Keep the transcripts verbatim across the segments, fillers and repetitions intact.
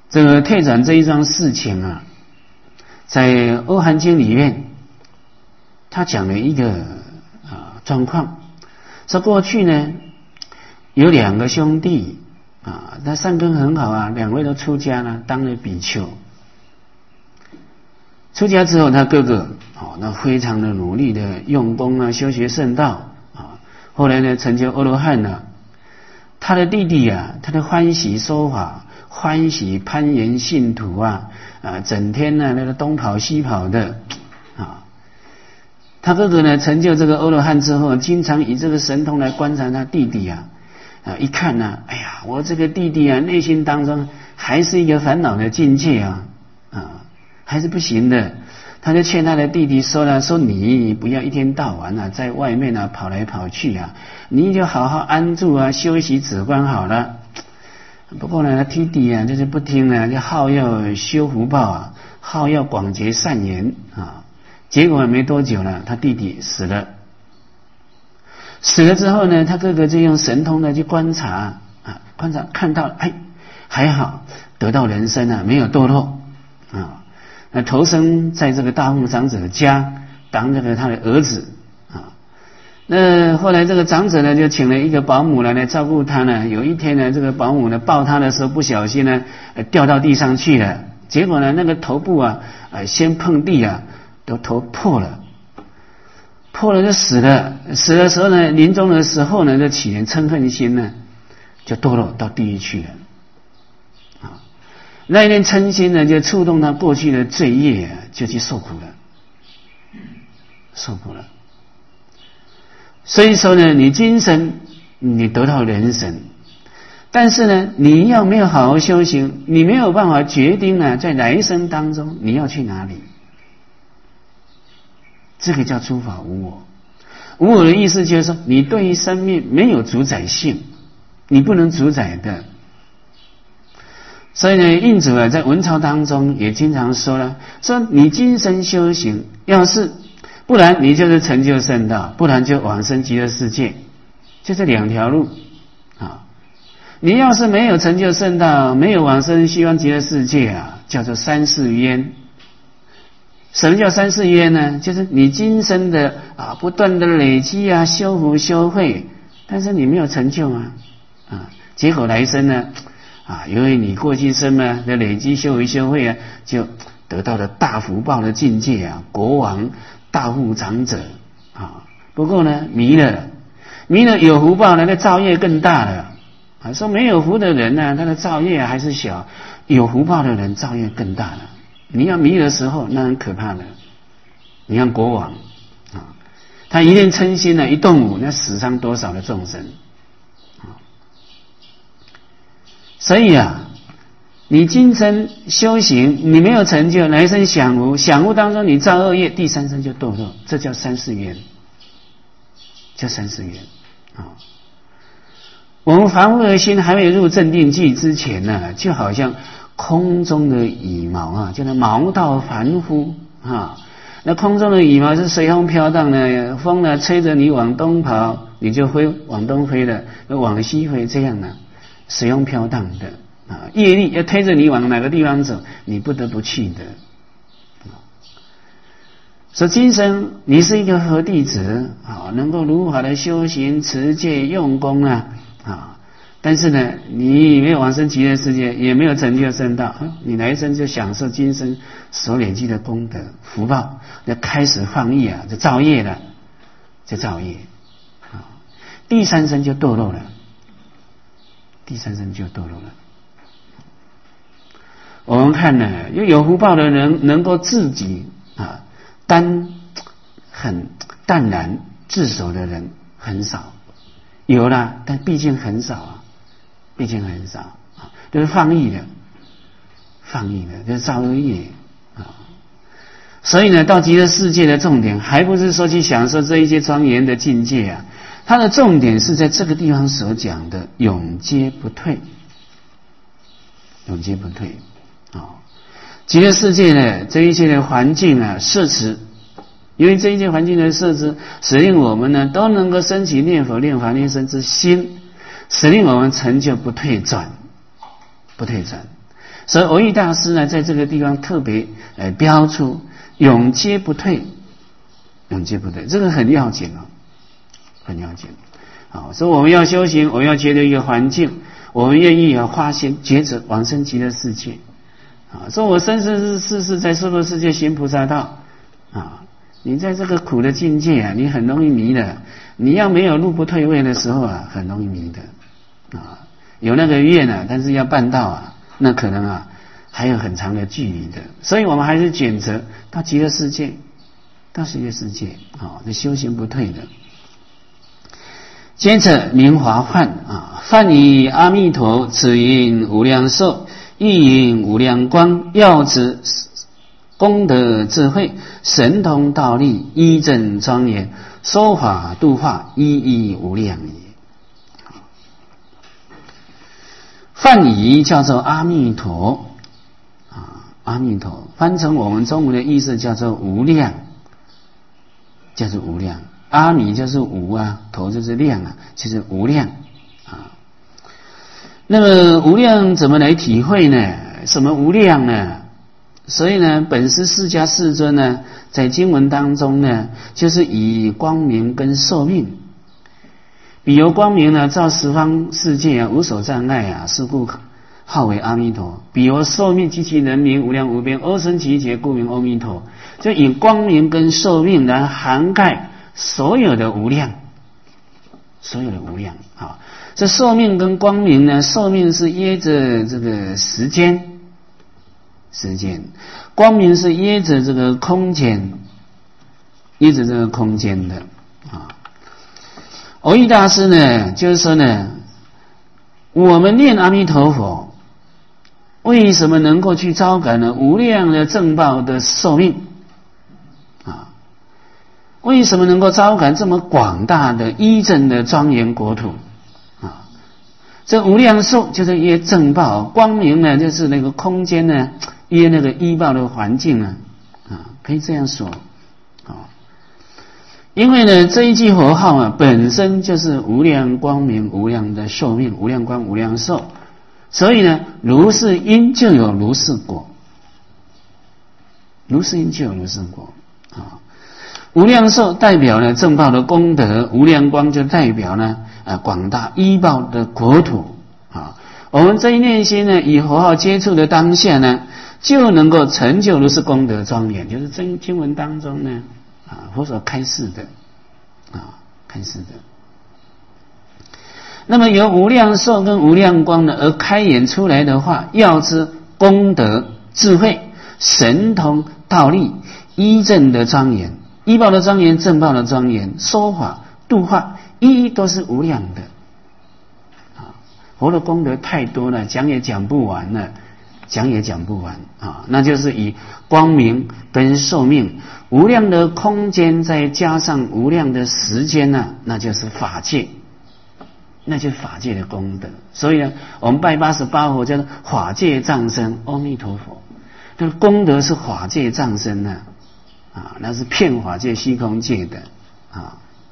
这个退转这一桩事情啊，在《阿含经》里面，他讲了一个啊状况，说过去呢有两个兄弟啊，那善根很好啊，两位都出家了，当了比丘。出家之后，他哥哥哦，那非常的努力的用功啊，修学圣道啊，后来呢成就阿罗汉了。他的弟弟啊，他的欢喜说法，欢喜攀岩信徒啊，啊，整天呢那个东跑西跑的啊。他哥哥呢成就这个阿罗汉之后，经常以这个神通来观察他弟弟啊，啊，一看呢、啊，哎呀，我这个弟弟啊，内心当中还是一个烦恼的境界啊，啊，还是不行的。他就劝他的弟弟说了，说你不要一天到晚啊在外面啊跑来跑去啊，你就好好安住啊，休息止观好了。不过呢，他弟弟啊就是不听呢，就好要修福报啊，好要广结善缘啊。结果没多久呢，他弟弟死了。死了之后呢，他哥哥就用神通呢去观察啊，观察看到哎还好得到人身啊，没有堕落啊。那投生在这个大富长者家当这个他的儿子啊。那后来这个长者呢就请了一个保姆来来照顾他呢。有一天呢，这个保姆呢抱他的时候不小心呢掉到地上去了，结果呢那个头部啊呃先碰地啊，都头破了，破了就死了。死的时候呢，临终的时候呢，就起了嗔恨心呢，就堕落到地狱去了。那一念嗔心呢，就触动他过去的罪业啊，就去受苦了，受苦了。所以说呢，你今生你得到人生，但是呢，你要没有好好修行，你没有办法决定呢，在来生当中你要去哪里。这个叫诸法无我。无我的意思就是说，你对于生命没有主宰性，你不能主宰的。所以呢，印祖啊，在文钞当中也经常说了，说你今生修行，要是不然你就是成就圣道，不然就往生极乐世界，就这两条路啊。你要是没有成就圣道，没有往生西方极乐世界啊，叫做三世冤。什么叫三世冤呢？就是你今生的啊，不断的累积啊，修福修慧，但是你没有成就啊，啊，结果来生呢？啊，由于你过去生呢的累积修为修慧啊，就得到了大福报的境界啊，国王、大富长者啊。不过呢，迷了，迷了有福报呢，那造业更大了。啊，说没有福的人呢、啊，他的造业还是小；有福报的人造业更大了。你要迷的时候，那很可怕的。你看国王啊，他一念嗔心呢，一动武，那死伤多少的众生。所以啊，你今生修行，你没有成就，来生享福，享福当中你造恶业，第三生就堕落，这叫三世缘，叫三世缘啊。我们凡夫的心还没入正定际之前呢，就好像空中的羽毛啊，叫做毛到凡夫啊。那空中的羽毛是随风飘荡的，风呢吹着你往东跑，你就飞往东飞了，往西飞，这样呢。随风飘荡的啊，业力要推着你往哪个地方走，你不得不去的。说今生你是一个佛弟子啊，能够如法的修行、持戒、用功啊啊，但是呢，你没有往生极乐世界，也没有成就圣道，你来生就享受今生所累积的功德福报，就开始放逸啊，就造业了，就造业啊，第三生就堕落了。第三生就堕落了。我们看呢，有有福报的人能够自己啊单很淡然自守的人很少，有啦，但毕竟很少啊，毕竟很少啊，就是放逸的，放逸的，就是造恶业啊。所以呢，到极乐世界的重点，还不是说去享受这一些庄严的境界啊。它的重点是在这个地方所讲的永劫不退，永劫不退啊！极乐世界呢，这一切的环境啊，设持，因为这一切环境的设置，使令我们呢都能够升起念佛、念法、念僧之心，使令我们成就不退转，不退转。 所以蕅益大师呢，在这个地方特别呃标出永劫不退，永劫不退，这个很要紧哦，很要紧。好，所以我们要修行，我们要觉得一个环境，我们愿意要花心抉择往生极乐世界。啊，说我生生世世在娑婆世界行菩萨道啊，你在这个苦的境界啊，你很容易迷的。你要没有入不退位的时候啊，很容易迷的啊。有那个愿啊，但是要办到啊，那可能啊还有很长的距离的。所以我们还是选择到极乐世界，到极乐世界啊，这修行不退的。接着明华梵啊，梵以阿弥陀，此因无量寿，亦因无量光，耀之功德智慧，神通道力，依正庄严，说法度化，一一无量也。梵以叫做阿弥陀啊，阿弥陀翻成我们中文的意思叫做无量，叫做无量。阿弥就是无啊，陀就是量啊，就是无量啊。那么无量怎么来体会呢？什么无量呢？所以呢，本师释迦世尊呢，在经文当中呢，就是以光明跟寿命，比由光明呢，照十方世界啊，无所障碍啊，是故号为阿弥陀。比由寿命及其人名无量无边，阿僧祇劫，故名阿弥陀。就以光明跟寿命来涵盖所有的无量，所有的无量啊。这寿命跟光明呢，寿命是约着这个时间，时间；光明是约着这个空间，约着这个空间的啊。蕅益大师呢，就是说呢，我们念阿弥陀佛，为什么能够去招感呢无量的正报的寿命啊？为什么能够招感这么广大的依正的庄严国土啊？这无量寿就是约正报，光明呢就是那个空间呢，约那个依报的环境呢啊，可以这样说啊。因为呢，这一句佛号啊，本身就是无量光明、无量的寿命、无量光、无量寿，所以呢，如是因就有如是果，如是因就有如是果啊。无量寿代表了正报的功德，无量光就代表呢啊广大依报的国土啊。我们这一念心呢，以佛号接触的当下呢，就能够成就如是功德庄严，就是经经文当中呢啊佛所开示的啊开示的。那么由无量寿跟无量光呢而开演出来的话，要知功德智慧神通道力依正的庄严，依报的庄严，正报的庄严，说法度化，一一都是无量的啊。佛的功德太多了，讲也讲不完了，讲也讲不完啊。那就是以光明跟寿命，无量的空间再加上无量的时间呢、啊，那就是法界，那就是法界的功德。所以呢，我们拜八十八佛叫做法界藏身阿弥陀佛，这个功德是法界藏身呢、啊，啊，那是遍法界虚空界的啊。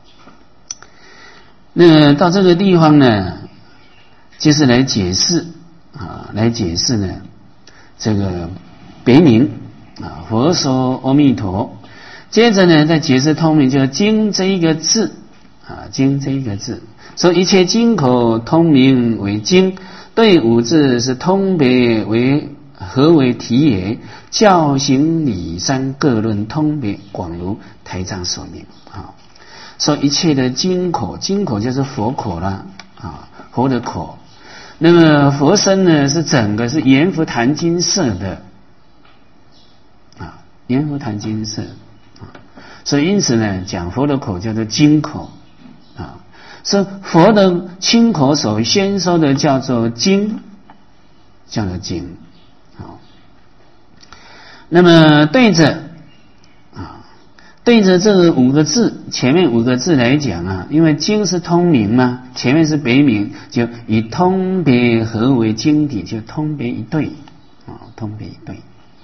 那到这个地方呢，就是来解释啊，来解释呢这个别名啊，佛说阿弥陀。接着呢，再解释通名，就是经这一个字啊，经这一个字。说一切经口通名为经，对五字是通别为何为题也？教行理三各论通别，广如台藏所明啊。说一切的经口，经口就是佛口啦啊，佛的口。那么佛身呢，是整个是阎浮檀金色的啊，阎浮檀金色啊。所以因此呢，讲佛的口叫做经口啊。是佛的亲口所宣说的叫做经，叫做经。好，那么对着啊，对着这五个字，前面五个字来讲啊，因为经是通名嘛，前面是别名，就以通别合为经体，就通别一对啊，通别一对。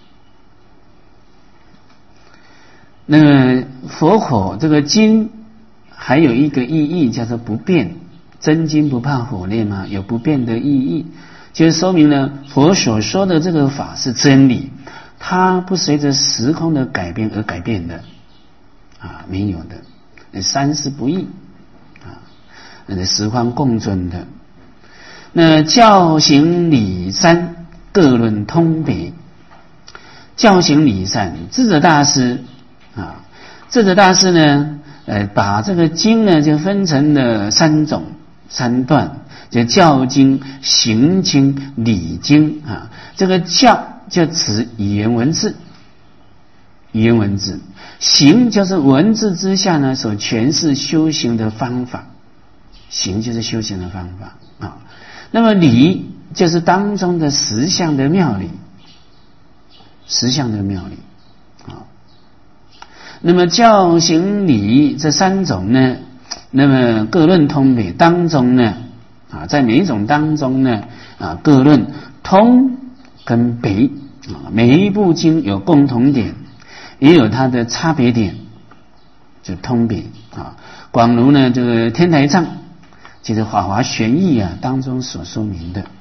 那么佛口这个经。还有一个意义叫做不变，真金不怕火炼嘛，有不变的意义， 就是说明呢，佛所说的这个法是真理，它不随着时空的改变而改变的啊，没有的，三世不异啊，那十方共尊的。那教行理三各论通别，教行理三，智者大师啊，智者大师呢，呃，把这个经呢就分成了三种三段，就教经、行经、理经啊。这个教就指语言文字，语言文字；行就是文字之下呢所诠释修行的方法，行就是修行的方法啊。那么理就是当中的实相的妙理，实相的妙理啊。那么教行理这三种呢，那么各论通别当中呢啊，在每一种当中呢啊，各论通跟别啊，每一部经有共同点，也有它的差别点，就通别啊。广如呢这个天台藏，就是《法华玄义》啊当中所说明的。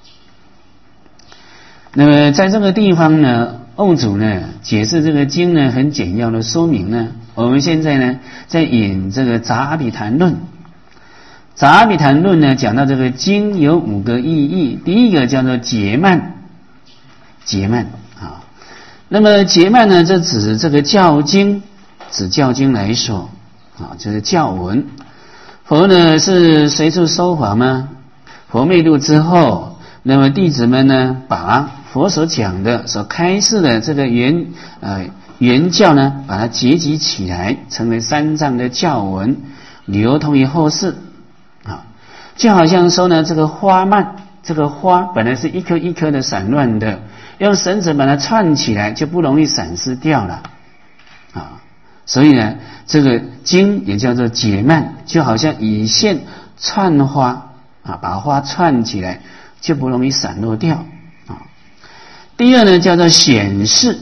那么在这个地方呢，瓯祖呢解释这个经呢很简要的说明呢，我们现在呢在引这个《杂阿毗昙论》。《杂阿毗昙论》呢讲到这个经有五个意义，第一个叫做结曼，结曼啊。那么结曼呢，这指这个教经，指教经来说啊，就是教文。佛呢是随处说法吗？佛灭度之后，那么弟子们呢把佛所讲的、所开示的这个原呃原教呢，把它结集起来，成为三藏的教文，流通于后世啊。就好像说呢，这个花蔓，这个花本来是一颗一颗的散乱的，用绳子把它串起来，就不容易散失掉了啊。所以呢，这个经也叫做结曼，就好像以线串花啊，把花串起来，就不容易散落掉啊。第二呢，叫做显示，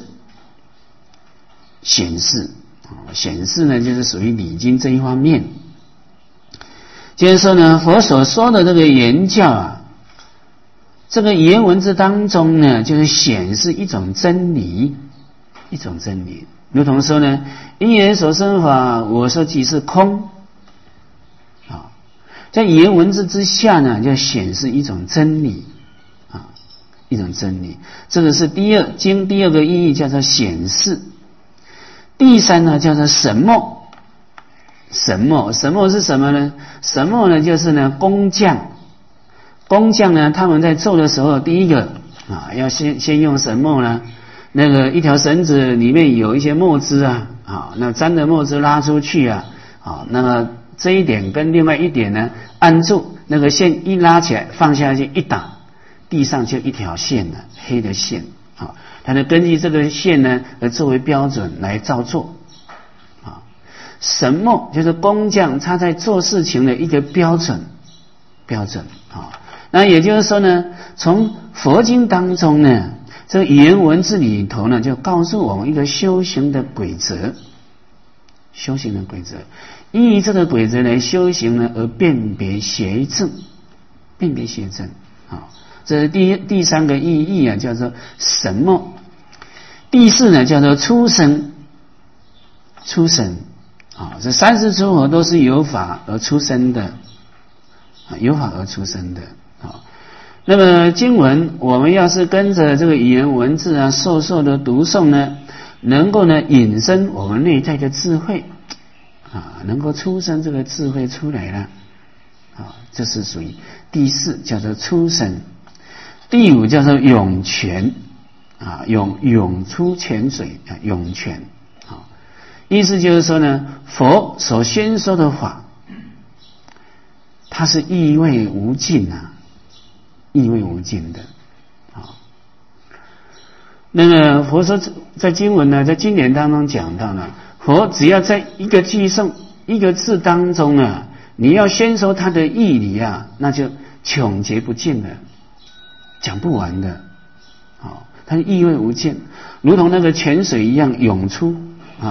显示啊，显示呢就是属于理经这一方面。就是说呢，佛所说的这个言教啊，这个言文字当中呢，就是显示一种真理，一种真理。如同说呢，因缘所生法，我说即是空啊，在言文字之下呢，就显示一种真理啊，一种真理。这个是第二经第二个意义，叫做显示。第三呢，叫做神默。神默，神默是什么呢？神默呢，就是呢工匠，工匠呢他们在做的时候，第一个啊，要先先用神默呢。那个一条绳子里面有一些墨汁啊，啊，那沾的墨汁拉出去啊，啊，那么这一点跟另外一点呢按住，那个线一拉起来放下去一打，地上就一条线了，黑的线啊，它就根据这个线呢而作为标准来造作啊。神默就是工匠他在做事情的一个标准，标准啊。那也就是说呢，从佛经当中呢。这个语言文字里头呢，就告诉我们一个修行的规则，修行的规则，依这个规则来修行呢，而辨别邪正，辨别邪正啊，这是第一第三个意义啊，叫做神默。第四呢，叫做出生，出生啊，这三世诸佛都是由法而出生的啊，由法而出生的啊。那么经文，我们要是跟着这个语言文字啊，授受的读诵呢，能够呢引申我们内在的智慧啊，能够出生这个智慧出来了啊，这是属于第四，叫做出生。第五叫做涌泉啊，涌涌出泉水啊，涌泉啊，意思就是说呢，佛所宣说的法，它是意味无尽啊。意味无尽的啊。那么佛说在经文呢，在经典当中讲到呢，佛只要在一个句诵一个字当中啊，你要宣说它的义理啊，那就穷竭不尽的，讲不完的啊。它意味无尽，如同那个泉水一样涌出啊。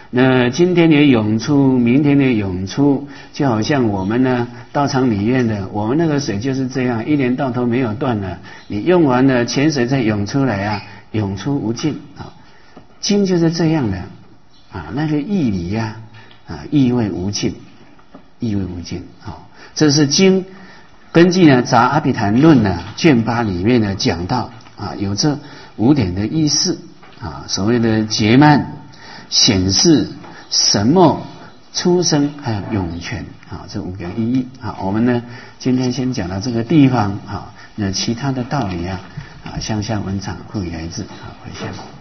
那今天的涌出，明天的涌出，就好像我们呢道场里面的，我们那个水就是这样，一年到头没有断了。你用完了，泉水再涌出来啊，涌出无尽啊。经就是这样的啊，那个义理呀啊，意味无尽，意味无尽啊。这是经根据呢《杂阿毗昙论》呢卷八里面呢讲到啊，有这五点的意思啊，所谓的结曼、显示、神默、出生还有涌泉啊，这五个意义啊。我们呢今天先讲到这个地方啊，那其他的道理啊啊，向下文场会来自啊，回向。